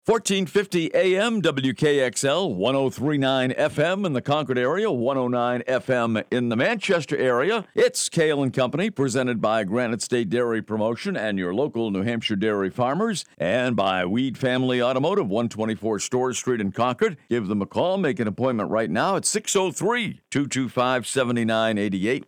1450 AM, WKXL, 1039 FM in the Concord area, 109 FM in the Manchester area. It's Kale & Company, presented by Granite State Dairy Promotion and your local New Hampshire dairy farmers, and by Weed Family Automotive, 124 Storrs Street in Concord. Give them a call. Make an appointment right now at 603-225-7988,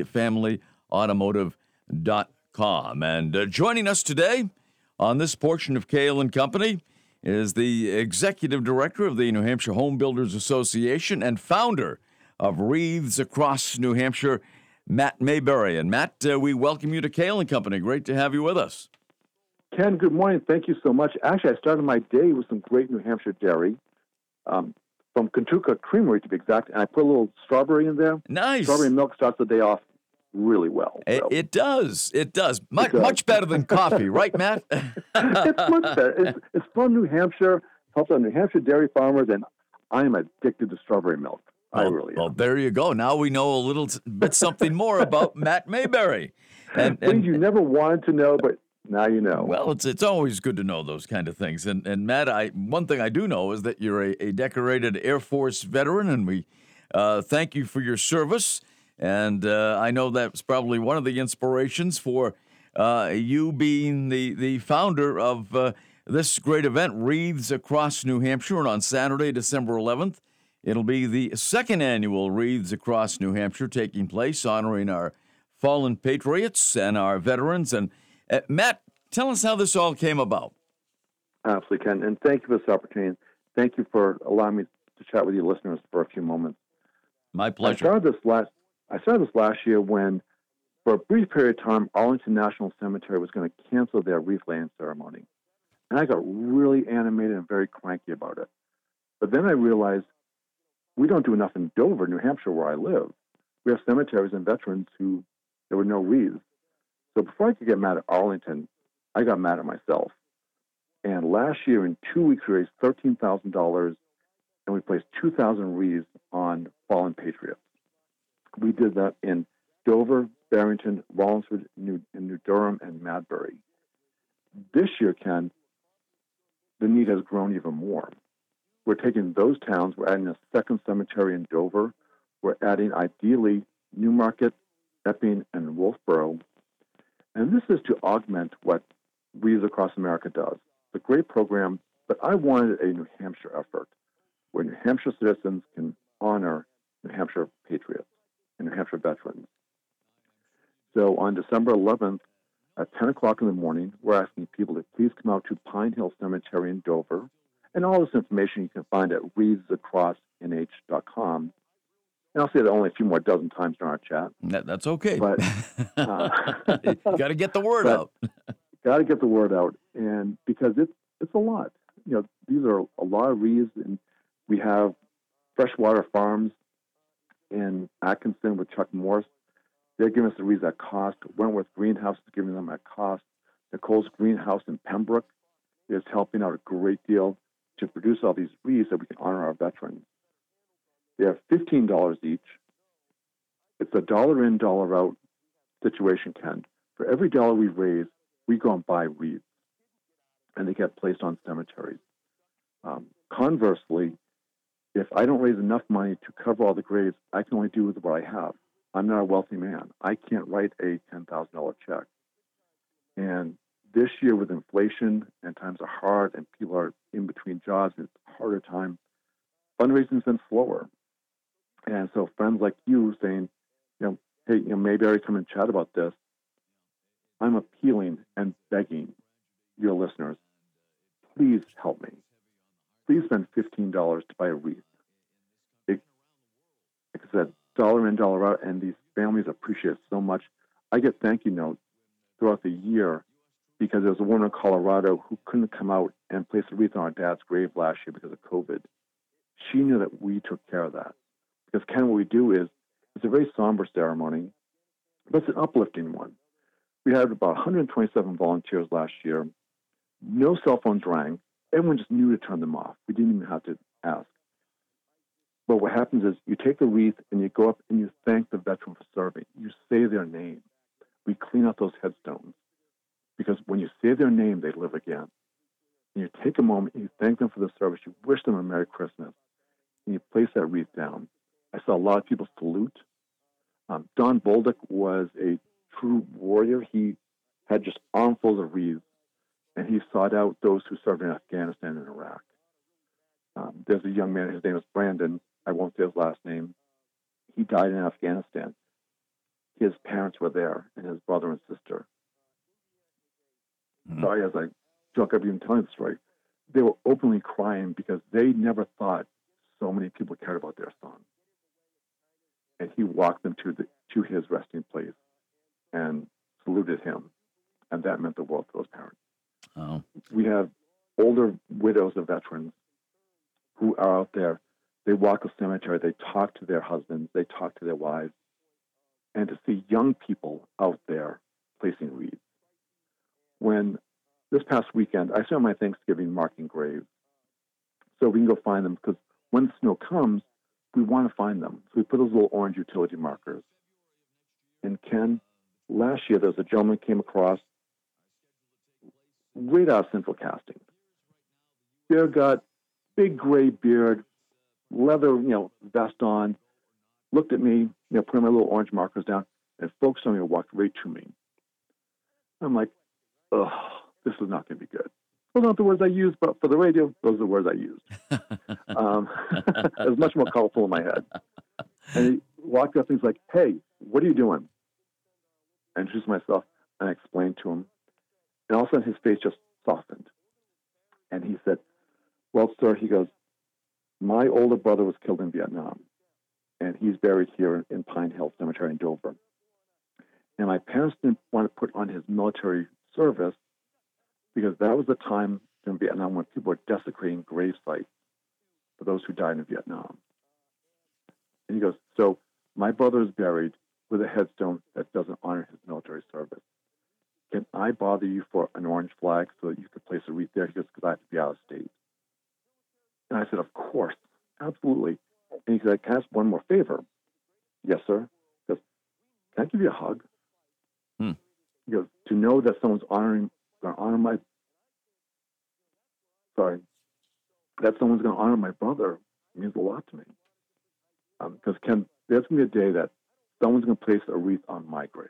weedfamilyautomotive.com. And joining us today on this portion of Kale & Company is the executive director of the New Hampshire Home Builders Association and founder of Wreaths Across New Hampshire, Matt Mayberry. And Matt, we welcome you to Kale & Company. Great to have you with us. Ken, good morning. Thank you so much. Actually, I started my day with some great New Hampshire dairy from Kentuka Creamery, to be exact, and I put a little strawberry in there. Nice. Strawberry milk starts the day off really well. So. It does. Much better than coffee, right, Matt? It's much better. It's from New Hampshire, helps out New Hampshire dairy farmers, and I'm addicted to strawberry milk. I really am. Well, there you go. Now we know a little bit something more about Matt Mayberry. And you never wanted to know, but now you know. Well, it's always good to know those kind of things. And Matt, one thing I do know is that you're a decorated Air Force veteran, and we thank you for your service. And I know that's probably one of the inspirations for you being the founder of this great event, Wreaths Across New Hampshire. And on Saturday, December 11th, it'll be the second annual Wreaths Across New Hampshire taking place, honoring our fallen patriots and our veterans. And Matt, tell us how this all came about. Absolutely, Ken. And thank you for this opportunity. Thank you for allowing me to chat with your listeners for a few moments. My pleasure. I started this last year when, for a brief period of time, Arlington National Cemetery was going to cancel their wreath laying ceremony. And I got really animated and very cranky about it. But then I realized we don't do enough in Dover, New Hampshire, where I live. We have cemeteries and veterans who there were no wreaths. So before I could get mad at Arlington, I got mad at myself. And last year, in 2 weeks, we raised $13,000, and we placed 2,000 wreaths on fallen patriots. We did that in Dover, Barrington, Wallingford, New Durham, and Madbury. This year, Ken, the need has grown even more. We're taking those towns, we're adding a second cemetery in Dover, we're adding, ideally, Newmarket, Epping, and Wolfboro. And this is to augment what Wreaths Across America does. It's a great program, but I wanted a New Hampshire effort where New Hampshire citizens can honor New Hampshire patriots and New Hampshire veterans. So on December 11th, at 10 o'clock in the morning, we're asking people to please come out to Pine Hill Cemetery in Dover. And all this information you can find at wreathsacrossnh.com. And I'll say that only a few more dozen times during our chat. That's okay. But got to get the word out. Got to get the word out, and because it's a lot. You know, these are a lot of wreaths, and we have Freshwater Farms in Atkinson with Chuck Morse. They're giving us the wreaths at cost. Wentworth Greenhouse is giving them at cost. Nicole's Greenhouse in Pembroke is helping out a great deal to produce all these wreaths so we can honor our veterans. They have $15 each. It's a dollar in, dollar out situation, Ken. For every dollar we raise, we go and buy wreaths, and they get placed on cemeteries. Conversely, if I don't raise enough money to cover all the graves, I can only do with what I have. I'm not a wealthy man. I can't write a $10,000 check. And this year with inflation and times are hard and people are in between jobs, it's a harder time, fundraising's been slower. And so friends like you saying, hey, Mayberry, come and chat about this. I'm appealing and begging your listeners, please help me. Please spend $15 to buy a wreath. Like I said, dollar in, dollar out, and these families appreciate it so much. I get thank you notes throughout the year because there was a woman in Colorado who couldn't come out and place a wreath on her dad's grave last year because of COVID. She knew that we took care of that. Because, Ken, what we do is, it's a very somber ceremony, but it's an uplifting one. We had about 127 volunteers last year. No cell phones rang. Everyone just knew to turn them off. We didn't even have to ask. But what happens is you take the wreath and you go up and you thank the veteran for serving. You say their name. We clean out those headstones. Because when you say their name, they live again. and you take a moment, and you thank them for the service, you wish them a Merry Christmas, and you place that wreath down. I saw a lot of people salute. Don Bolduc was a true warrior. He had just armfuls of wreaths, and he sought out those who served in Afghanistan and Iraq. There's a young man, his name is Brandon. I won't say his last name. He died in Afghanistan. His parents were there, and his brother and sister. Mm-hmm. Sorry, as I joke up even telling the story, they were openly crying because they never thought so many people cared about their son. And he walked them to his resting place and saluted him, and that meant the world to those parents. Oh. We have older widows of veterans who are out there. They walk a cemetery, they talk to their husbands, they talk to their wives, and to see young people out there placing wreaths. When this past weekend, I spent my Thanksgiving marking graves, so we can go find them, because when the snow comes, we want to find them. So we put those little orange utility markers. And Ken, last year there was a gentleman came across right out of Central Casting. Beer gut, big gray beard, leather, vest on, looked at me, putting my little orange markers down, and focused on me and walked right to me. I'm like, ugh, this is not going to be good. Those aren't the words I used, but for the radio, those are the words I used. It was much more colorful in my head. And he walked up and he's like, hey, what are you doing? I introduced myself and I explained to him. And all of a sudden his face just softened. And he said, well, sir, he goes, my older brother was killed in Vietnam. And he's buried here in Pine Hill Cemetery in Dover. And my parents didn't want to put on his military service because that was the time in Vietnam when people were desecrating grave sites for those who died in Vietnam. And he goes, so my brother is buried with a headstone that doesn't honor his military service. Can I bother you for an orange flag so that you could place a wreath there? He goes, because I have to be out of state. And I said, of course, absolutely. And he said, can I ask one more favor? Yes, sir. He goes, can I give you a hug? He goes, to know that someone's going to honor my brother means a lot to me. Because Ken, there's going to be a day that someone's going to place a wreath on my grave.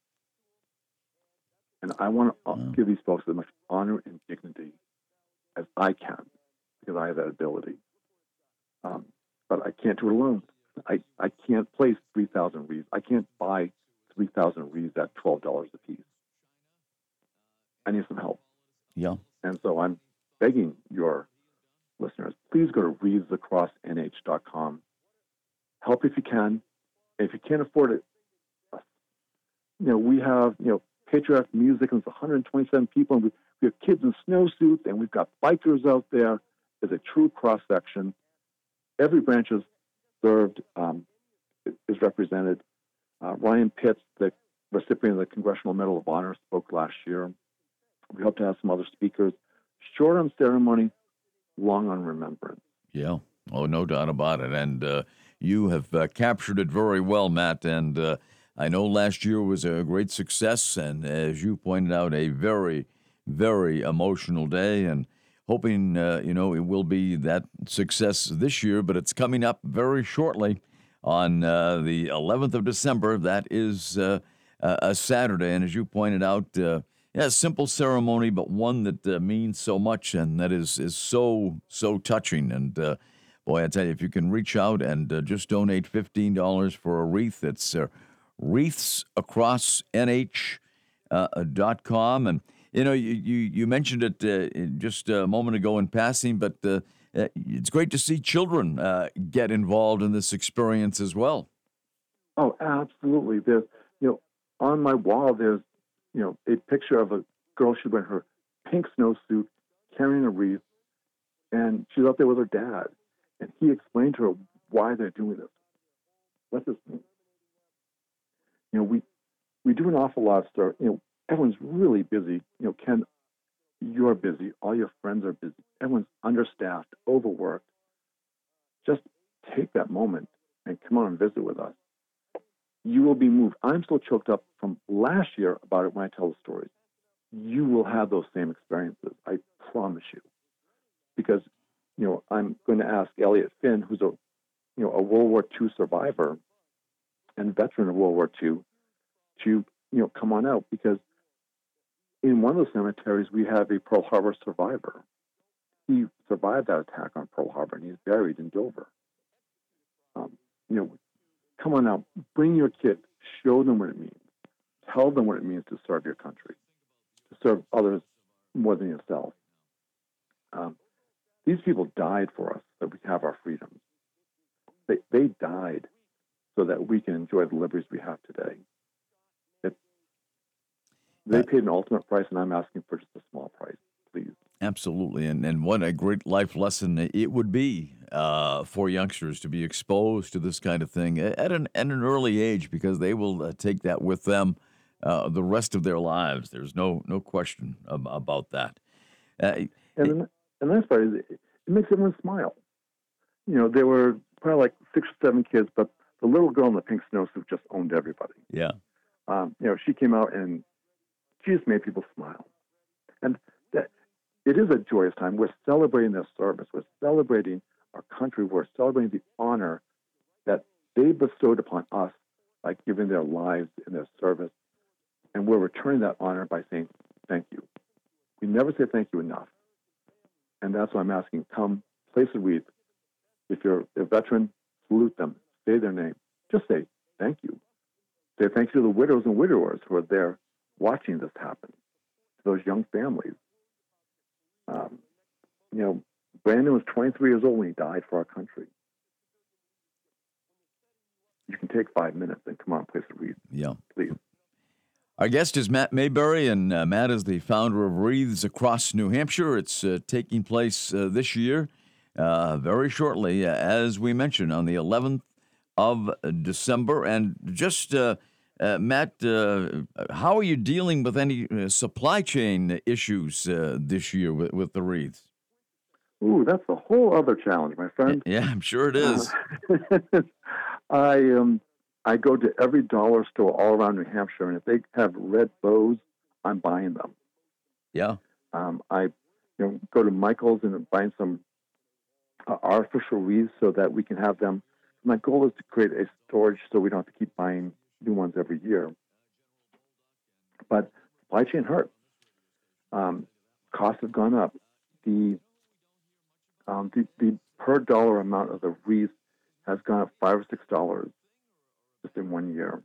And I want to give these folks as much honor and dignity as I can, because I have that ability. But I can't do it alone. I can't place 3,000 wreaths. I can't buy 3,000 wreaths at $12 a piece. I need some help. Yeah. And so I'm begging your listeners, please go to wreathsacrossnh.com. Help if you can. If you can't afford it, we have, patriotic music, and it's 127 people, and we have kids in snowsuits, and we've got bikers out there. It's a true cross-section. Every branch is served, is represented. Ryan Pitts, the recipient of the Congressional Medal of Honor, spoke last year. We hope to have some other speakers. Short on ceremony, long on remembrance. Yeah. Oh, no doubt about it. And you have captured it very well, Matt. And I know last year was a great success. And as you pointed out, a very, very emotional day. And hoping, it will be that success this year. But it's coming up very shortly on the 11th of December. That is a Saturday. And as you pointed out, simple ceremony, but one that means so much, and that is so touching. And boy, I tell you, if you can reach out and just donate $15 for a wreath, it's wreathsacrossnh.com. And you mentioned it just a moment ago in passing, but it's great to see children get involved in this experience as well. Oh, absolutely. There's, on my wall, there's a picture of a girl. She's wearing her pink snowsuit, carrying a wreath, and she's out there with her dad. And he explained to her why they're doing this. What does this mean? We do an awful lot of stuff. Everyone's really busy. Ken, you're busy. All your friends are busy. Everyone's understaffed, overworked. Just take that moment and come on and visit with us. You will be moved. I'm still choked up from last year about it when I tell the stories. You will have those same experiences. I promise you. because, I'm going to ask Elliot Finn, who's a World War II survivor and veteran of World War II, to, come on out, because in one of the cemeteries, we have a Pearl Harbor survivor. He survived that attack on Pearl Harbor, and he's buried in Dover. Come on out, bring your kid, show them what it means, tell them what it means to serve your country, to serve others more than yourself. These people died for us that we have our freedoms. They died so that we can enjoy the liberties we have today. They paid an ultimate price, and I'm asking for just a small price, please. Absolutely, and what a great life lesson it would be for youngsters to be exposed to this kind of thing at an early age, because they will take that with them the rest of their lives. There's no question about that. And the nice part is it makes everyone smile. There were probably like 6 or 7 kids, but the little girl in the pink snowsuit just owned everybody. Yeah. She came out and she just made people smile. And that it is a joyous time. We're celebrating their service. We're celebrating our country. We're celebrating the honor that they bestowed upon us by giving their lives in their service. And we're returning that honor by saying thank you. We never say thank you enough. And that's why I'm asking, come, place a wreath. If you're a veteran, salute them, say their name. Just say thank you. Say thank you to the widows and widowers who are there watching this happen, to those young families. Brandon was 23 years old when he died for our country. You can take 5 minutes and come on, place a wreath. Yeah. Please. Our guest is Matt Mayberry, and Matt is the founder of Wreaths Across New Hampshire. It's taking place this year, very shortly, as we mentioned, on the 11th of December. And just, Matt, how are you dealing with any supply chain issues this year with the wreaths? Ooh, that's a whole other challenge, my friend. Yeah, I'm sure it is. I go to every dollar store all around New Hampshire, and if they have red bows, I'm buying them. Yeah. I go to Michael's and buy some artificial wreaths so that we can have them. My goal is to create a storage so we don't have to keep buying new ones every year. But supply chain hurts. Costs have gone up. The per dollar amount of the wreath has gone up $5 or $6 just in 1 year.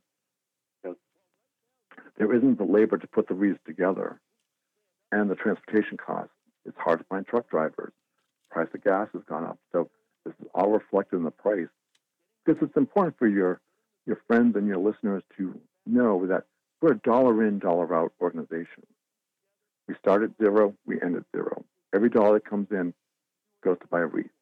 There isn't the labor to put the wreaths together, and the transportation costs. It's hard to find truck drivers. The price of gas has gone up, so this is all reflected in the price. Because it's important for your friends and your listeners to know that we're a dollar in, dollar out organization. We start at zero, we end at zero. Every dollar that comes in goes to buy a wreath.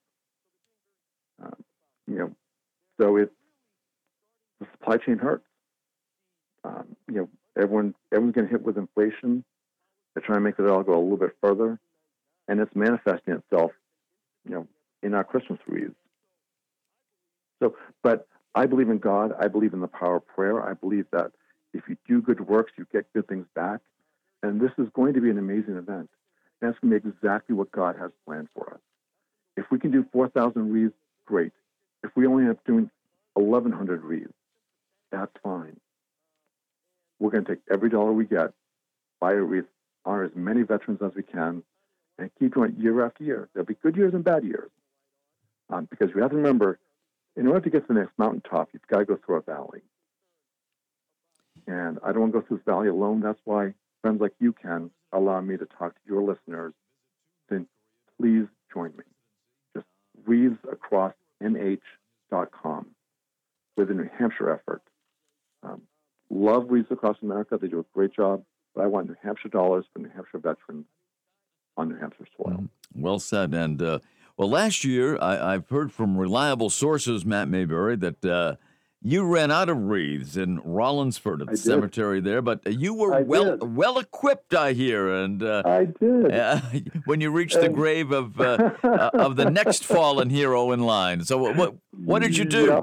So it's the supply chain hurts. Everyone's getting hit with inflation. They're trying to make it all go a little bit further, and it's manifesting itself, in our Christmas wreaths. So, but I believe in God. I believe in the power of prayer. I believe that if you do good works, you get good things back. And this is going to be an amazing event. And it's going to be exactly what God has planned for us. If we can do 4,000 wreaths, great. If we only end up doing 1,100 wreaths, that's fine. We're going to take every dollar we get, buy a wreath, honor as many veterans as we can, and keep doing it year after year. There'll be good years and bad years. Because we have to remember, in order to get to the next mountaintop, you've got to go through a valley. And I don't want to go through this valley alone. That's why friends like you can allow me to talk to your listeners. Then please join me. Just wreathsacrossnh.com with a New Hampshire effort. Love Wreaths Across America. They do a great job. But I want New Hampshire dollars for New Hampshire veterans on New Hampshire soil. Well said. And last year, I've heard from reliable sources, Matt Mayberry, that you ran out of wreaths in Rollinsford at the cemetery there, but you were well equipped, I hear. And I did. When you reached the grave of the next fallen hero in line. So what did you do?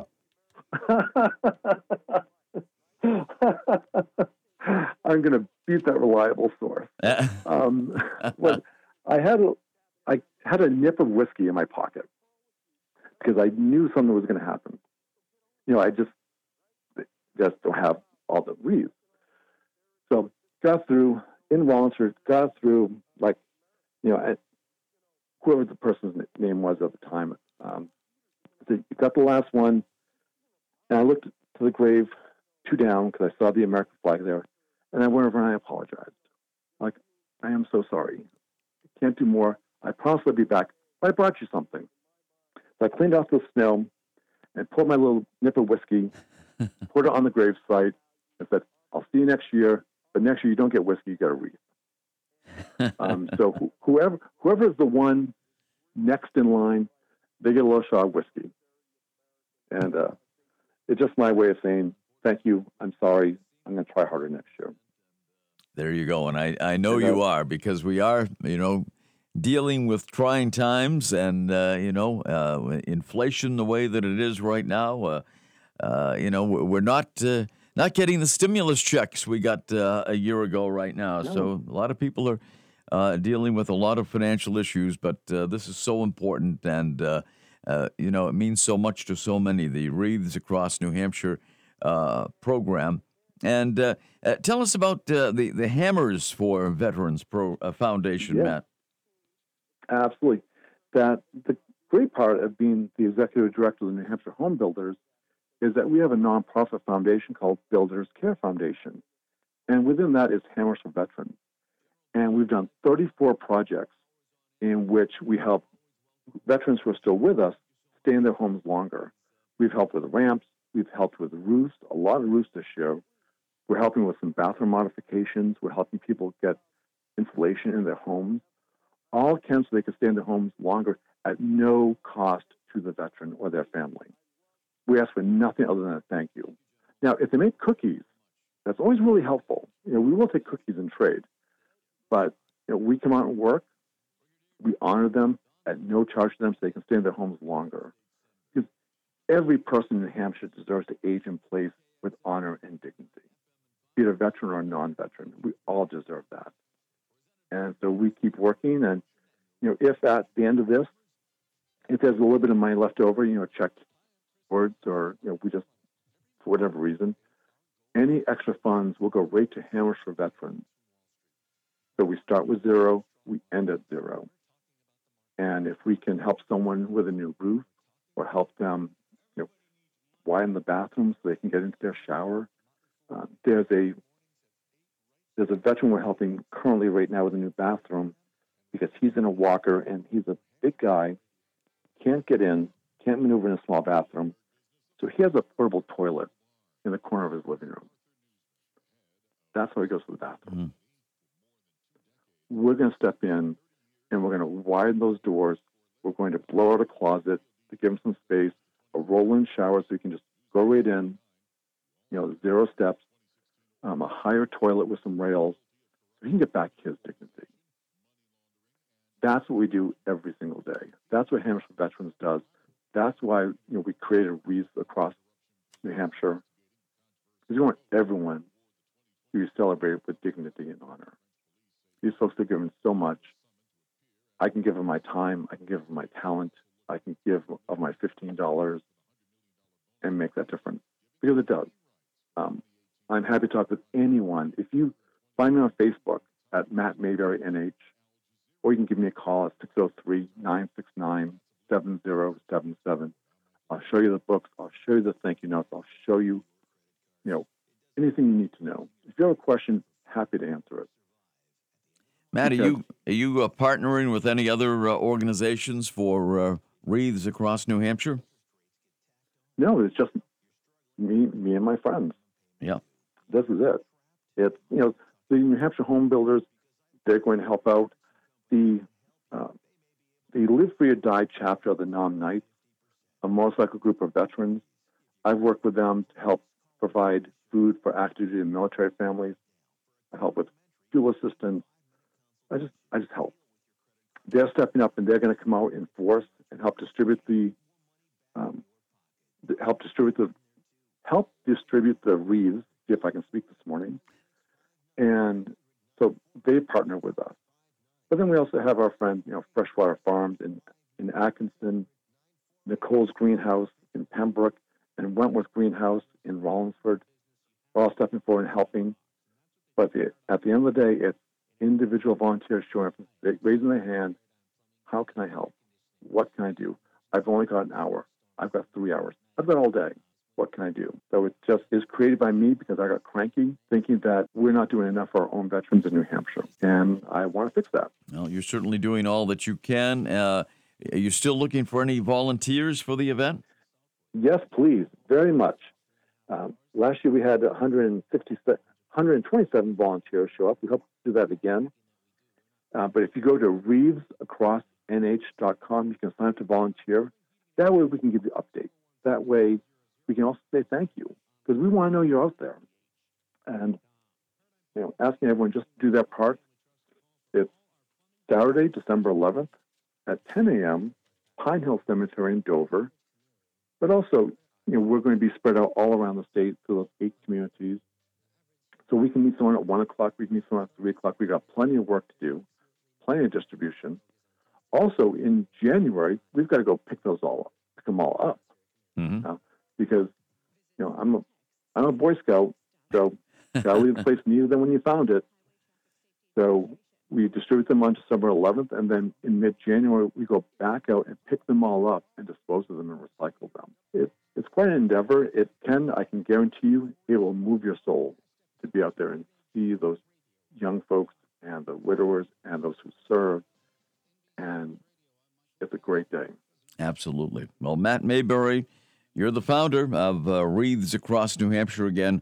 I'm going to beat that reliable source. I had a nip of whiskey in my pocket because I knew something was going to happen. I just don't have all the wreaths. So got through in Wallingford, got through whoever the person's name was at the time. Got the last one, and I looked to the grave 2 down because I saw the American flag there, and I went over and I apologized. Like, I am so sorry. I can't do more. I promise I'll be back. But I brought you something. So I cleaned off the snow and poured my little nip of whiskey, poured it on the gravesite, and said, I'll see you next year, but next year you don't get whiskey, you get a wreath. So whoever is the one next in line, they get a little shot of whiskey. And it's just my way of saying, thank you, I'm sorry, I'm going to try harder next year. There you go. And I know you are, because we are, dealing with trying times and, inflation the way that it is right now. We're not getting the stimulus checks we got a year ago right now. No. So a lot of people are dealing with a lot of financial issues, but this is so important. And, it means so much to so many, the Wreaths Across New Hampshire program. And tell us about the Hammers for Veterans Foundation, Matt. Absolutely. The great part of being the executive director of the New Hampshire Home Builders is that we have a nonprofit foundation called Builders Care Foundation. And within that is Hammers for Veterans. And we've done 34 projects in which we help veterans who are still with us stay in their homes longer. We've helped with ramps. We've helped with roofs, a lot of roofs this year. We're helping with some bathroom modifications. We're helping people get insulation in their homes, all so they can stay in their homes longer at no cost to the veteran or their family. We ask for nothing other than a thank you. Now, if they make cookies, that's always really helpful. We will take cookies in trade, but we come out and work. We honor them at no charge to them so they can stay in their homes longer. Because every person in New Hampshire deserves to age in place with honor and dignity, be it a veteran or a non-veteran. We all deserve that. And so we keep working. And, if at the end of this, if there's a little bit of money left over, check words or, we just, for whatever reason, any extra funds will go right to Hammers for Veterans. So we start with 0, we end at 0. And if we can help someone with a new roof or help them, widen the bathroom so they can get into their shower, there's a veteran we're helping currently right now with a new bathroom because he's in a walker and he's a big guy, can't get in, can't maneuver in a small bathroom. So he has a portable toilet in the corner of his living room. That's how he goes to the bathroom. Mm-hmm. We're going to step in and we're going to widen those doors. We're going to blow out a closet to give him some space, a roll-in shower so he can just go right in, 0 steps, a higher toilet with some rails so he can get back to his dignity. That's what we do every single day. That's what Hammers for Veterans does. That's why we created Wreaths Across New Hampshire, because we want everyone to be celebrated with dignity and honor. These folks are given so much. I can give them my time. I can give them my talent. I can give of my $15 and make that difference, because it does. I'm happy to talk with anyone. If you find me on Facebook at Matt Mayberry NH, or you can give me a call at 603-969-7077. I'll show you the books. I'll show you the thank you notes. I'll show you, anything you need to know. If you have a question, happy to answer it. Matt, are you partnering with any other organizations for Wreaths Across New Hampshire? No, it's just me and my friends. Yeah. This is it. It's, the New Hampshire Home Builders, they're going to help out. The Live Free or Die chapter of the Nam Knights, a motorcycle group of veterans. I've worked with them to help provide food for active duty and military families. I help with fuel assistance. I just help. They're stepping up and they're going to come out in force and help distribute the wreaths, if I can speak this morning. And so they partner with us. But then we also have our friends, Freshwater Farms in Atkinson, Nicole's Greenhouse in Pembroke, and Wentworth Greenhouse in Rollinsford, all stepping forward and helping. But at the end of the day, it's individual volunteers showing up, raising their hand. How can I help? What can I do? I've only got an hour. I've got 3 hours. I've got all day. What can I do? So it just is created by me because I got cranky thinking that we're not doing enough for our own veterans in New Hampshire. And I want to fix that. Well, you're certainly doing all that you can. Are you still looking for any volunteers for the event? Yes, please. Very much. Last year we had 127 volunteers show up. We hope to do that again. But if you go to reevesacrossnh.com, you can sign up to volunteer. That way we can give you updates. That way we can also say thank you because we want to know you're out there. And, asking everyone just to do their part. It's Saturday, December 11th at 10 a.m., Pine Hill Cemetery in Dover. But also, we're going to be spread out all around the state through those 8 communities. So we can meet someone at 1 o'clock, we can meet someone at 3 o'clock. We've got plenty of work to do, plenty of distribution. Also, in January, we've got to go pick them all up. Mm-hmm. Because, I'm a Boy Scout, so got to leave the place neater than when you found it. So we distribute them on December 11th, and then in mid-January, we go back out and pick them all up and dispose of them and recycle them. It's quite an endeavor. I can guarantee you, it will move your soul to be out there and see those young folks and the widowers and those who serve. And it's a great day. Absolutely. Well, Matt Maybury, you're the founder of Wreaths Across New Hampshire again,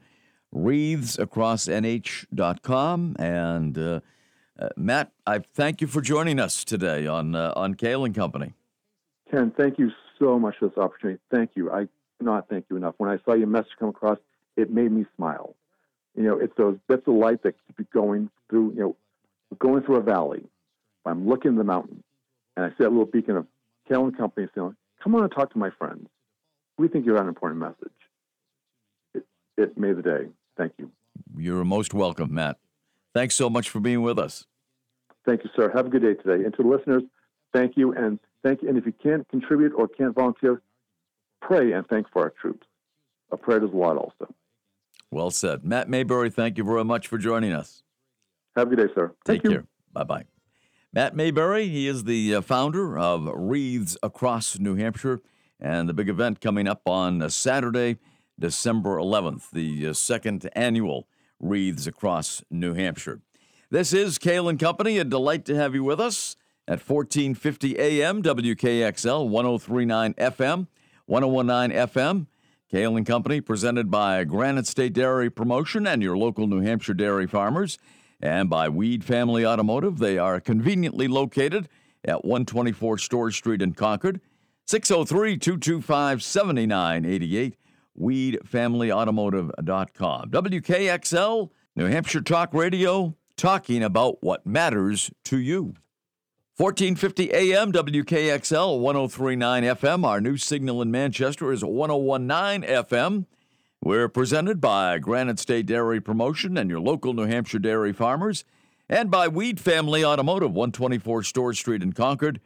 wreathsacrossnh.com. And Matt, I thank you for joining us today on Kale and Company. Ken, thank you so much for this opportunity. Thank you. I cannot thank you enough. When I saw your message come across, it made me smile. It's those bits of light that keep you going through, going through a valley. I'm looking at the mountain, and I see that little beacon of Kale and Company saying, come on and talk to my friends. We think you're an important message. It made the day. Thank you. You're most welcome, Matt. Thanks so much for being with us. Thank you, sir. Have a good day today. And to the listeners, thank you. And thank you. And if you can't contribute or can't volunteer, pray and thank for our troops. A prayer does a lot also. Well said. Matt Maybury, thank you very much for joining us. Have a good day, sir. Take care. Bye-bye. Matt Maybury, he is the founder of Wreaths Across New Hampshire, and the big event coming up on Saturday, December 11th, the second annual Wreaths Across New Hampshire. This is Kale and Company. A delight to have you with us at 1450 AM, WKXL, 1039 FM, 1019 FM. Kale and Company, presented by Granite State Dairy Promotion and your local New Hampshire dairy farmers, and by Weed Family Automotive. They are conveniently located at 124 Store Street in Concord, 603-225-7988, weedfamilyautomotive.com. WKXL, New Hampshire Talk Radio, talking about what matters to you. 1450 AM, WKXL, 1039 FM. Our new signal in Manchester is 1019 FM. We're presented by Granite State Dairy Promotion and your local New Hampshire dairy farmers, and by Weed Family Automotive, 124 Store Street in Concord,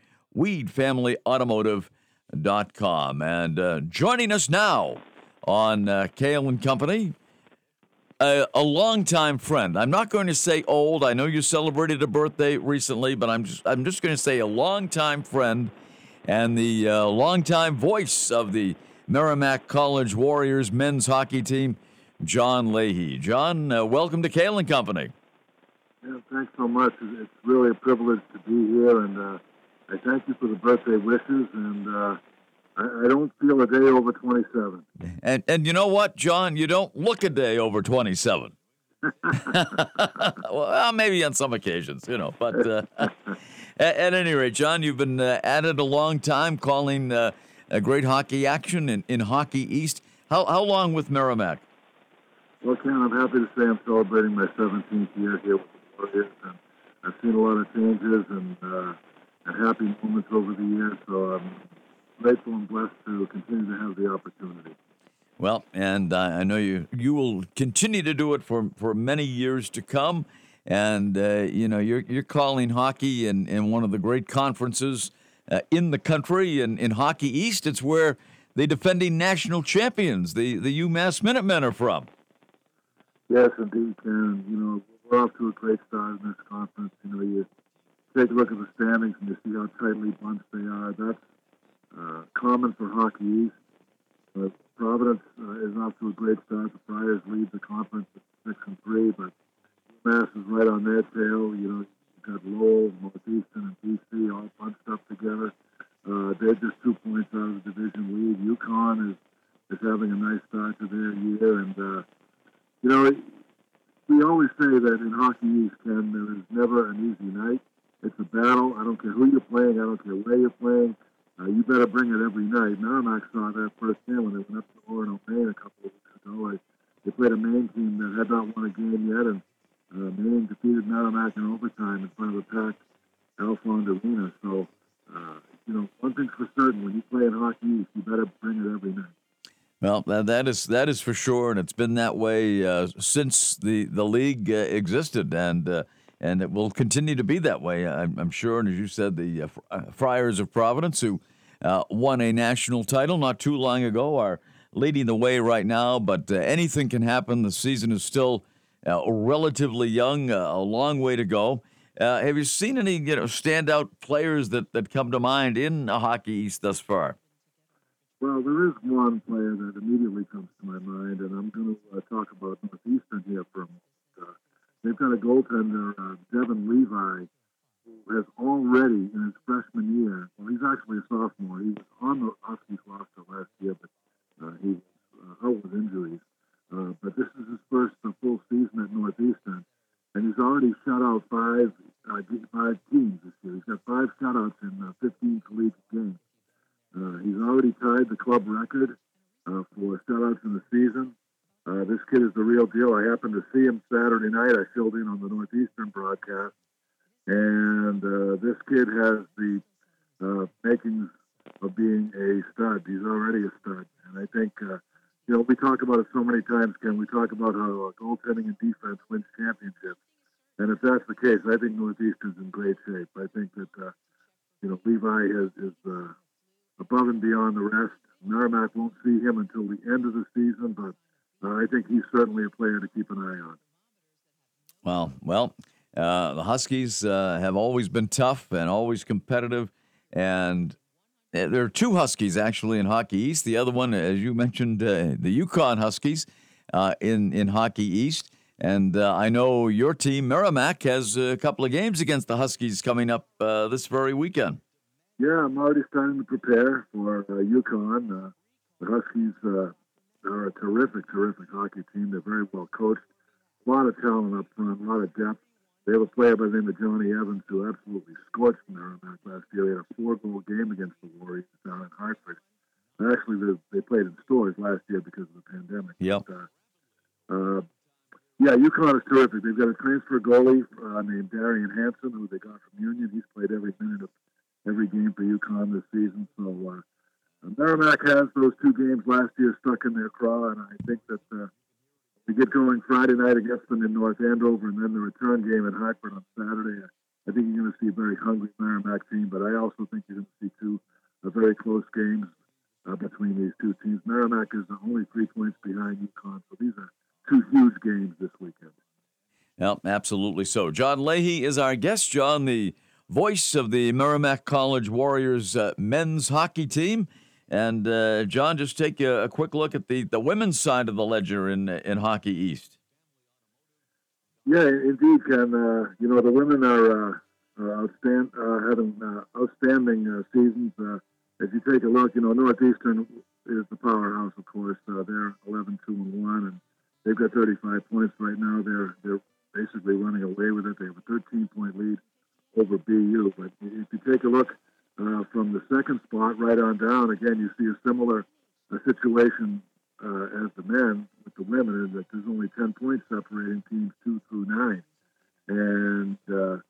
weedfamilyautomotive.com. And joining us now on Kale and Company, a longtime friend. I'm not going to say old. I know you celebrated a birthday recently, but I'm just going to say a longtime friend and the longtime voice of the Merrimack College Warriors men's hockey team, John Leahy. John, welcome to Kale and Company. Yeah, thanks so much. It's really a privilege to be here, and I thank you for the birthday wishes, and I don't feel a day over 27. And you know what, John? You don't look a day over 27. Well, maybe on some occasions, but at any rate, John, you've been at it a long time, calling a great hockey action in Hockey East. How long with Merrimack? Well, Ken, I'm happy to say I'm celebrating my 17th year here with the Warriors, and I've seen a lot of changes and happy moments over the years, so I'm grateful and blessed to continue to have the opportunity. Well, and I know you will continue to do it for many years to come. and you're calling hockey in one of the great conferences in the country, and in Hockey East, it's where the defending national champions, the UMass Minutemen, are from. Yes, indeed, Ken. We're off to a great start in this conference. You take a look at the standings and you see how tightly bunched they are. That's common for Hockey East. Providence is off to a great start. The Friars lead the conference at 6-3, but UMass is right on their tail. You've got Lowell, Northeastern, and BC all bunched up together. They're just 2 points out of the division lead. UConn is having a nice start to their year, and we always say that in Hockey East, Ken, there is never an easy night. It's a battle. I don't care who you're playing. I don't care where you're playing. You better bring it every night. Merrimack saw that firsthand when they went up to Orono, Maine a couple of weeks ago. They played a Maine team that had not won a game yet, and Maine defeated Merrimack in overtime in front of a packed Alfond Arena. So, one thing's for certain: when you play in Hockey East, you better bring it every night. Well, that is for sure, and it's been that way since the league existed, and it will continue to be that way, I'm sure. And as you said, the Friars of Providence, who won a national title not too long ago, are leading the way right now. But anything can happen. The season is still relatively young, a long way to go. Have you seen any standout players that come to mind in Hockey East thus far? Well, there is one player that immediately comes to my mind, and I'm going to talk about Northeastern here for a moment. They've got a goaltender, Devin Levi, who has already, in his freshman year, well, he's actually a sophomore. He was on the Huskies roster last year, but he was out with injuries. But this is his first full season at Northeastern, and he's already shut out five teams this year. He's got 5 shutouts in 15 collegiate games. He's already tied the club record for shutouts in the season. This kid is the real deal. I happened to see him Saturday night. I filled in on the Northeastern broadcast. And this kid has the makings of being a stud. He's already a stud. And I think, we talk about it so many times, Ken. We talk about how goaltending and defense wins championships. And if that's the case, I think Northeastern's in great shape. I think that, Levi is above and beyond the rest. Merrimack won't see him until the end of the season, but I think he's certainly a player to keep an eye on. Well, the Huskies have always been tough and always competitive, and there are 2 Huskies actually in Hockey East. The other one, as you mentioned, the UConn Huskies in Hockey East. And I know your team, Merrimack, has a couple of games against the Huskies coming up this very weekend. Yeah, I'm already starting to prepare for UConn. The Huskies are a terrific hockey team. They're very well coached. A lot of talent up front, a lot of depth. They have a player by the name of Johnny Evans who absolutely scorched Merrimack last year. He had a 4-goal game against the Warriors down in Hartford. Actually, they played in stores last year because of the pandemic. Yep. But, UConn is terrific. They've got a transfer goalie named Darian Hansen, who they got from Union. He's played every minute of every game for UConn this season. So Merrimack has those 2 games last year stuck in their craw, and I think that we get going Friday night against them in North Andover, and then the return game in Hartford on Saturday. I think you're going to see a very hungry Merrimack team, but I also think you're going to see 2 very close games between these 2 teams. Merrimack is only 3 points behind UConn, so these are 2 huge games this weekend. Yep, absolutely so. John Leahy is our guest. John, the voice of the Merrimack College Warriors men's hockey team. And, John, just take a quick look at the women's side of the ledger in Hockey East. Yeah, indeed, Ken. The women are having outstanding seasons. As you take a look, Northeastern is the powerhouse, of course. They're 11-2-1, and they've got 35 points right now. They're basically running away with it. They have a 13-point lead over BU. But if you take a look from the second spot right on down, again, you see a similar situation as the men with the women, in that there's only 10 points separating teams 2 through 9. And,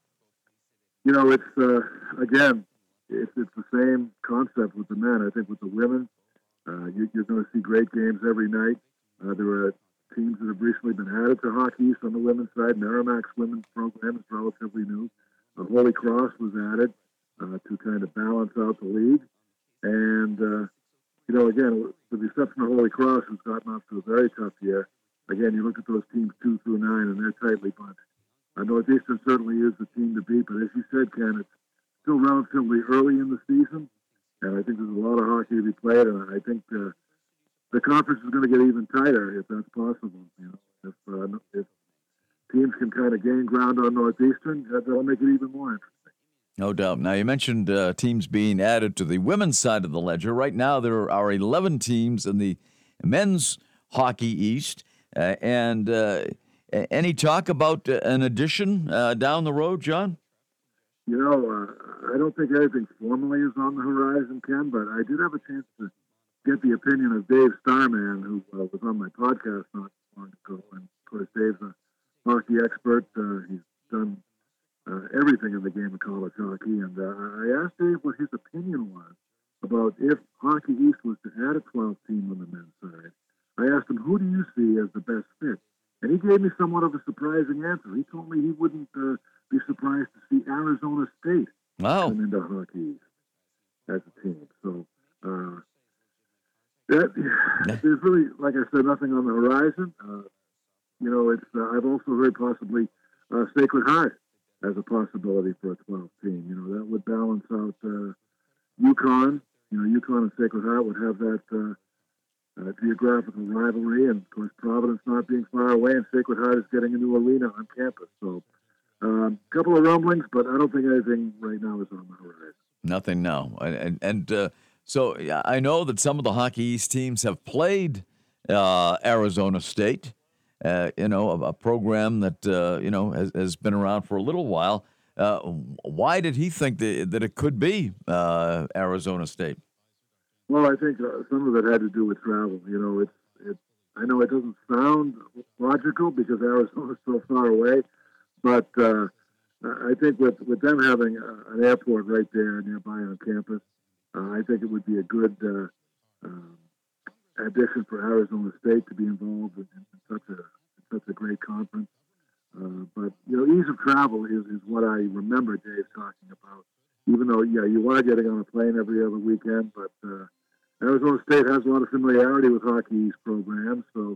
it's the same concept with the men. I think with the women, you're going to see great games every night. There are teams that have recently been added to Hockey East on the women's side. Merrimack's women's program is relatively new. Holy Cross was added to kind of balance out the league. And, again, with the exception of Holy Cross, who's gotten off to a very tough year, again, you look at those teams 2 through 9, and they're tightly bunched. Northeastern certainly is the team to beat, but as you said, Ken, it's still relatively early in the season, and I think there's a lot of hockey to be played, and I think the conference is going to get even tighter if that's possible. If teams can kind of gain ground on Northeastern, that'll make it even more interesting. No doubt. Now, you mentioned teams being added to the women's side of the ledger. Right now, there are 11 teams in the men's Hockey East. And any talk about an addition down the road, John? I don't think anything formally is on the horizon, Ken, but I did have a chance to get the opinion of Dave Starman, who was on my podcast not long ago. And, of course, Dave's a hockey expert. He's done everything in the game of college hockey, and I asked Dave what his opinion was about if Hockey East was to add a 12th team on the men's side. I asked him, who do you see as the best fit? And he gave me somewhat of a surprising answer. He told me he wouldn't be surprised to see Arizona State come into Hockey East as a team. So there's really, like I said, nothing on the horizon. I've also heard possibly Sacred Heart as a possibility for a 12th team. That would balance out UConn. UConn and Sacred Heart would have that geographical rivalry, and of course Providence not being far away, and Sacred Heart is getting a new arena on campus. So a couple of rumblings, but I don't think anything right now is on the horizon. Nothing now. So I know that some of the Hockey East teams have played Arizona State, a program that, has been around for a little while. Why did he think that it could be Arizona State? Well, I think some of it had to do with travel. I know it doesn't sound logical because Arizona's so far away, but I think with them having an airport right there nearby on campus, I think it would be a good addition for Arizona State to be involved in such a great conference. But ease of travel is what I remember Dave talking about. Even though, you are getting on a plane every other weekend, but Arizona State has a lot of familiarity with Hockey East programs, so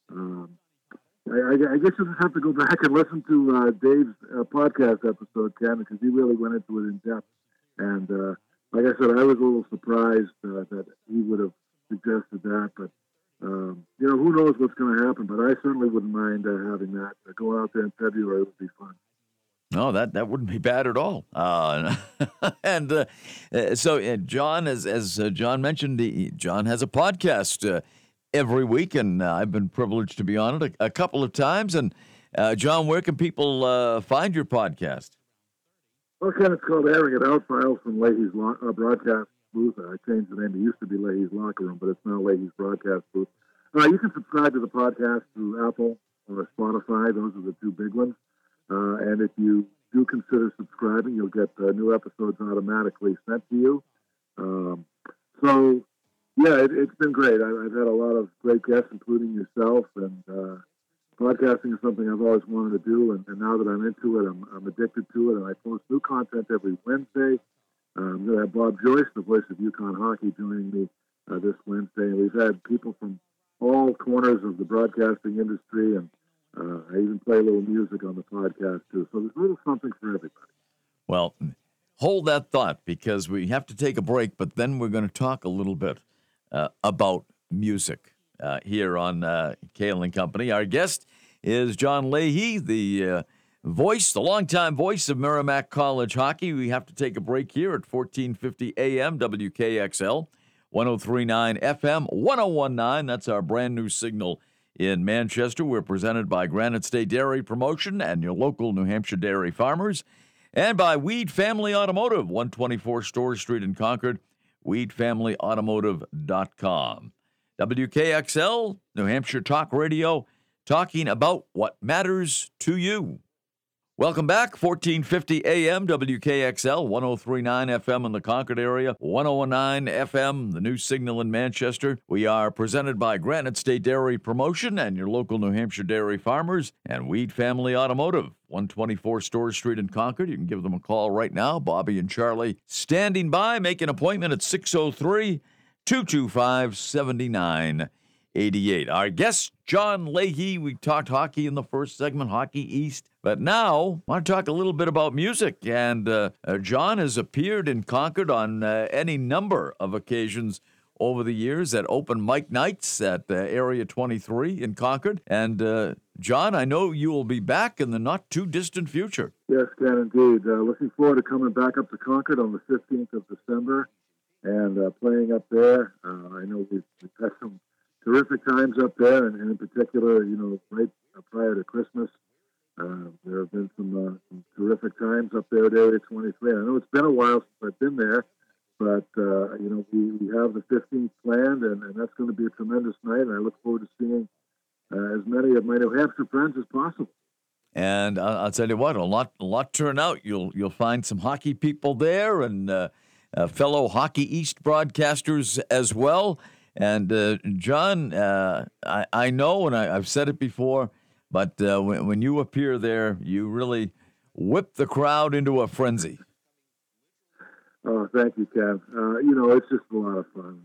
I guess you just have to go back and listen to Dave's podcast episode, Ken, because he really went into it in depth. And like I said, I was a little surprised that he would have suggested that, but who knows what's going to happen. But I certainly wouldn't mind having that. Going out there in February would be fun. No, that wouldn't be bad at all. So John, as John mentioned, John has a podcast every week, and I've been privileged to be on it a couple of times. And John, where can people find your podcast? Well, Ken, it's called Airing It Out, Files from Leahy's broadcast booth. I changed the name. It used to be Leahy's Locker Room, but it's now Leahy's broadcast booth. You can subscribe to the podcast through Apple or Spotify. Those are the two big ones. And if you do consider subscribing, you'll get new episodes automatically sent to you. It's been great. I've had a lot of great guests, including yourself, and podcasting is something I've always wanted to do, and now that I'm into it, I'm addicted to it, and I post new content every Wednesday. I'm going to have Bob Joyce, the voice of UConn hockey, joining me this Wednesday, and we've had people from all corners of the broadcasting industry, and I even play a little music on the podcast, too. So there's a little something for everybody. Well, hold that thought, because we have to take a break, but then we're going to talk a little bit about music here on Kale and Company. Our guest is John Leahy, the longtime voice of Merrimack College hockey. We have to take a break here at 1450 AM, WKXL, 103.9 FM, 101.9. That's our brand new signal in Manchester. We're presented by Granite State Dairy Promotion and your local New Hampshire dairy farmers, and by Weed Family Automotive, 124 Store Street in Concord, weedfamilyautomotive.com. WKXL, New Hampshire Talk Radio, talking about what matters to you. Welcome back. 1450 AM, WKXL, 1039 FM in the Concord area, 1019 FM, the new signal in Manchester. We are presented by Granite State Dairy Promotion and your local New Hampshire dairy farmers and Weed Family Automotive, 124 Storrs Street in Concord. You can give them a call right now. Bobby and Charlie standing by. Make an appointment at 603-225-7988. Our guest, John Leahy. We talked hockey in the first segment, Hockey East. But now, I want to talk a little bit about music. And John has appeared in Concord on any number of occasions over the years at open mic nights at Area 23 in Concord. And John, I know you will be back in the not-too-distant future. Yes, Ken, indeed. Looking forward to coming back up to Concord on the 15th of December and playing up there. I know we've had some terrific times up there, and in particular, right prior to Christmas, there have been some terrific times up there at Area 23. I know it's been a while since I've been there, but we have the 15th planned, and that's going to be a tremendous night. And I look forward to seeing as many of my New Hampshire friends as possible. And I'll tell you what, a lot turn out. You'll find some hockey people there, and fellow Hockey East broadcasters as well. And John, I know, and I've said it before, but when you appear there, you really whip the crowd into a frenzy. Oh, thank you, Ken. It's just a lot of fun.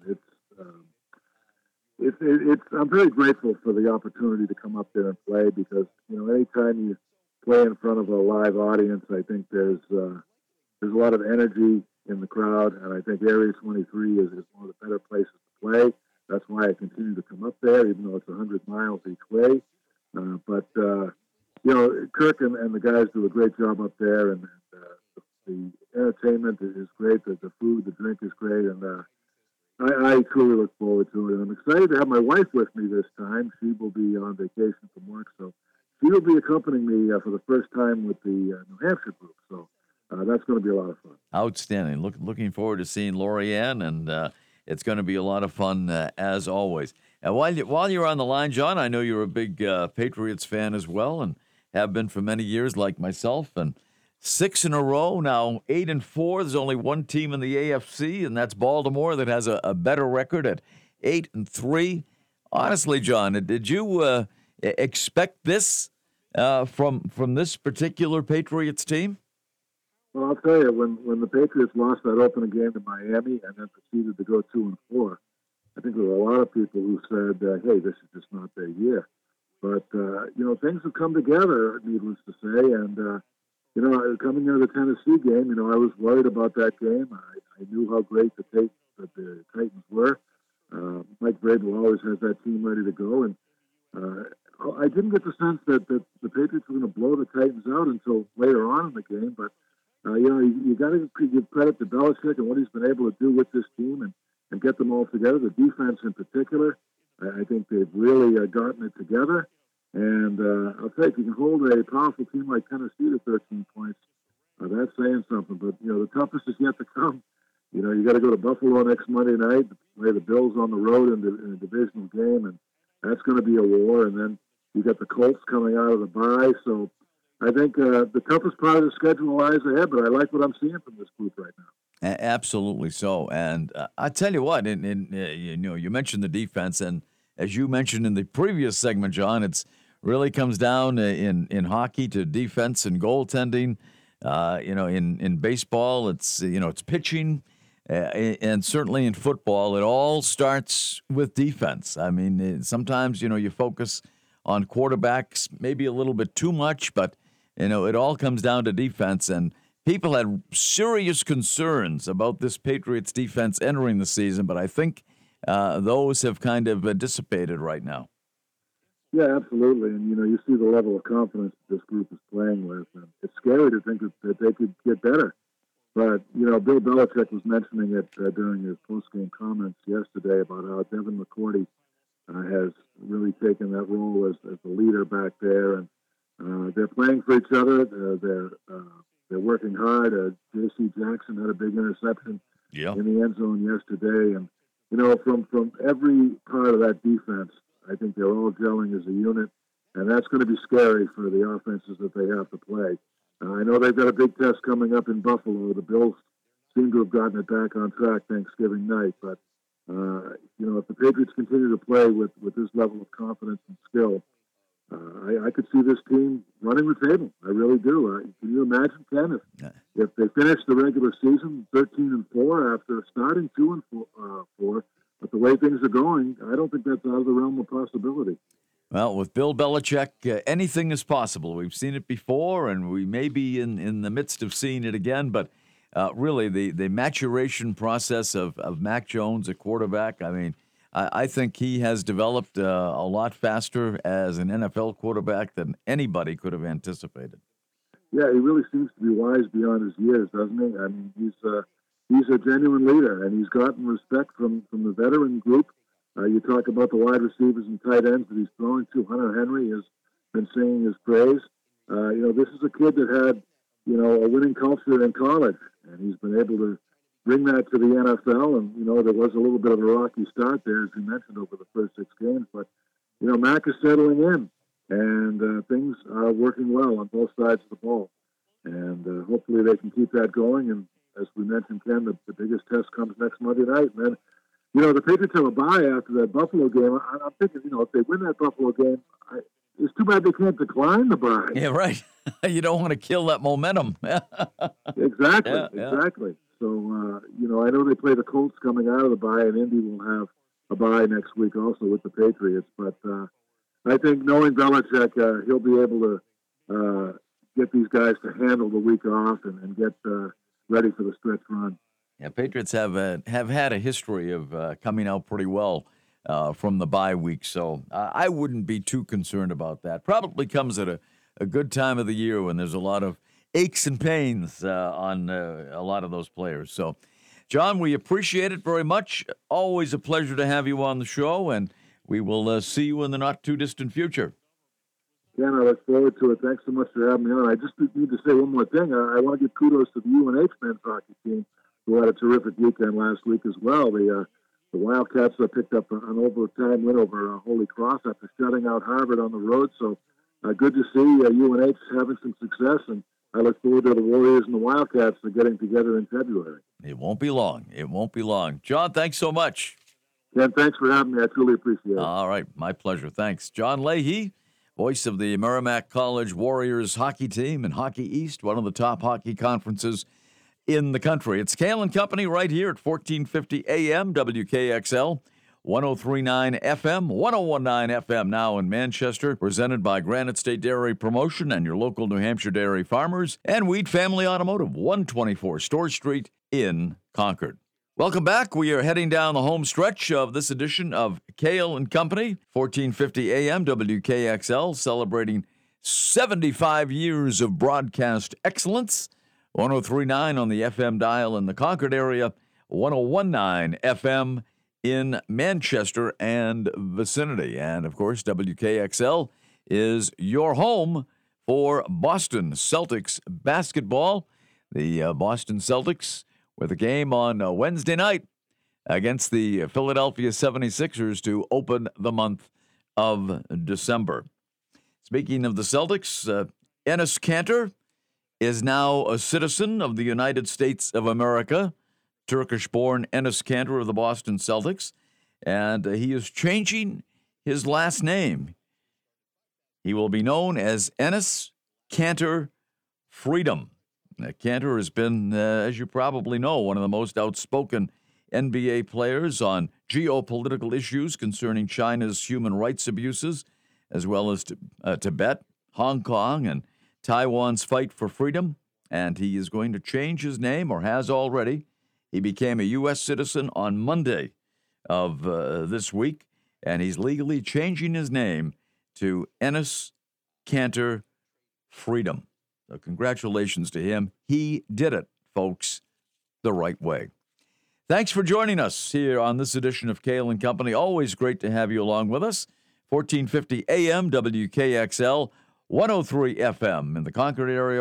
I'm very grateful for the opportunity to come up there and play because, anytime you play in front of a live audience, I think there's a lot of energy in the crowd, and I think Area 23 is one of the better places to play. That's why I continue to come up there, even though it's 100 miles each way. But Kirk and the guys do a great job up there, and the entertainment is great. The food, the drink is great, and I truly look forward to it. And I'm excited to have my wife with me this time. She will be on vacation from work, so she will be accompanying me for the first time with the New Hampshire group. So that's going to be a lot of fun. Outstanding. Looking forward to seeing Lori-Ann, and it's going to be a lot of fun as always. And while you're on the line, John, I know you're a big Patriots fan as well, and have been for many years, like myself. And 6 in a row now, 8-4. There's only one team in the AFC, and that's Baltimore, that has a better record at 8-3. Honestly, John, did you expect this from this particular Patriots team? Well, I'll tell you, when the Patriots lost that opening game to Miami and then proceeded to go 2-4, I think there were a lot of people who said, hey, this is just not their year. But, things have come together, needless to say. And, coming into the Tennessee game, I was worried about that game. I knew how great the Titans were. Mike Vrabel always has that team ready to go. And I didn't get the sense that the Patriots were going to blow the Titans out until later on in the game. But you got to give credit to Belichick and what he's been able to do with this team and get them all together. The defense in particular, I think they've really gotten it together. And I'll tell you, if you can hold a powerful team like Tennessee to 13 points, that's saying something. But, the toughest is yet to come. You got to go to Buffalo next Monday night, play the Bills on the road in a divisional game, and that's going to be a war. And then you got the Colts coming out of the bye. So I think the toughest part of the schedule lies ahead, but I like what I'm seeing from this group right now. Absolutely so. And I tell you what, you mentioned the defense, and as you mentioned in the previous segment, John, it's really comes down in hockey to defense and goaltending. In baseball, it's pitching, and certainly in football, it all starts with defense. I mean, sometimes you focus on quarterbacks maybe a little bit too much, but it all comes down to defense. And people had serious concerns about this Patriots defense entering the season, but I think those have kind of dissipated right now. Yeah, absolutely. And, you see the level of confidence that this group is playing with. And it's scary to think that they could get better. But, Bill Belichick was mentioning it during his post-game comments yesterday about how Devin McCourty has really taken that role as the leader back there. And they're playing for each other. They're working hard. J.C. Jackson had a big interception in the end zone yesterday. And, from every part of that defense, I think they're all gelling as a unit, and that's going to be scary for the offenses that they have to play. I know they've got a big test coming up in Buffalo. The Bills seem to have gotten it back on track Thanksgiving night. But, if the Patriots continue to play with this level of confidence and skill, I could see this team running the table. I really do. Can you imagine, Ken, if they finish the regular season 13-4 after starting 2-4, but the way things are going, I don't think that's out of the realm of possibility. Well, with Bill Belichick, anything is possible. We've seen it before, and we may be in the midst of seeing it again. But really, the maturation process of Mac Jones, a quarterback, I think he has developed a lot faster as an NFL quarterback than anybody could have anticipated. Yeah, he really seems to be wise beyond his years, doesn't he? I mean, he's a genuine leader, and he's gotten respect from the veteran group. You talk about the wide receivers and tight ends that he's throwing to. Hunter Henry has been singing his praise. This is a kid that had, a winning culture in college, and he's been able to bring that to the NFL. And, there was a little bit of a rocky start there, as you mentioned, over the first 6 games. But, Mac is settling in, and things are working well on both sides of the ball. And hopefully they can keep that going. And as we mentioned, Ken, the biggest test comes next Monday night. And then, the Patriots have a bye after that Buffalo game. I'm thinking, if they win that Buffalo game, it's too bad they can't decline the bye. Yeah, right. You don't want to kill that momentum. Exactly. So, I know they play the Colts coming out of the bye, and Indy will have a bye next week also with the Patriots. But I think knowing Belichick, he'll be able to get these guys to handle the week off and get ready for the stretch run. Yeah, Patriots have had a history of coming out pretty well from the bye week, so I wouldn't be too concerned about that. Probably comes at a good time of the year when there's a lot of aches and pains on a lot of those players. So, John, we appreciate it very much. Always a pleasure to have you on the show, and we will see you in the not-too-distant future. Ken, I look forward to it. Thanks so much for having me on. I just need to say one more thing. I want to give kudos to the UNH men's hockey team, who had a terrific weekend last week as well. The Wildcats picked up an overtime win over Holy Cross after shutting out Harvard on the road. So good to see UNH having some success, and I look forward to the Warriors and the Wildcats getting together in February. It won't be long. It won't be long. John, thanks so much. Ken, thanks for having me. I truly appreciate it. All right. My pleasure. Thanks. John Leahy, voice of the Merrimack College Warriors hockey team in Hockey East, one of the top hockey conferences in the country. It's Kale and Company right here at 1450 AM, WKXL, 103.9 FM, 101.9 FM now in Manchester, presented by Granite State Dairy Promotion and your local New Hampshire dairy farmers, and Weed Family Automotive, 124 Store Street in Concord. Welcome back. We are heading down the home stretch of this edition of Kale and Company, 1450 AM, WKXL, celebrating 75 years of broadcast excellence. 103.9 on the FM dial in the Concord area, 101.9 FM in Manchester and vicinity. And, of course, WKXL is your home for Boston Celtics basketball. The Boston Celtics with a game on Wednesday night against the Philadelphia 76ers to open the month of December. Speaking of the Celtics, Enes Kanter is now a citizen of the United States of America, Turkish-born Enes Kanter of the Boston Celtics, and he is changing his last name. He will be known as Enes Kanter Freedom. Kanter has been, as you probably know, one of the most outspoken NBA players on geopolitical issues concerning China's human rights abuses, as well as Tibet, Hong Kong, and Taiwan's fight for freedom, and he is going to change his name, or has already. He became a U.S. citizen on Monday of this week, and he's legally changing his name to Enes Kanter Freedom. So congratulations to him. He did it, folks, the right way. Thanks for joining us here on this edition of Kale and Company. Always great to have you along with us. 1450 AM, WKXL. 103 FM in the Concord area,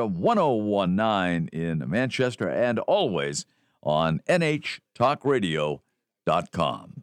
101.9 in Manchester, and always on NHTalkRadio.com.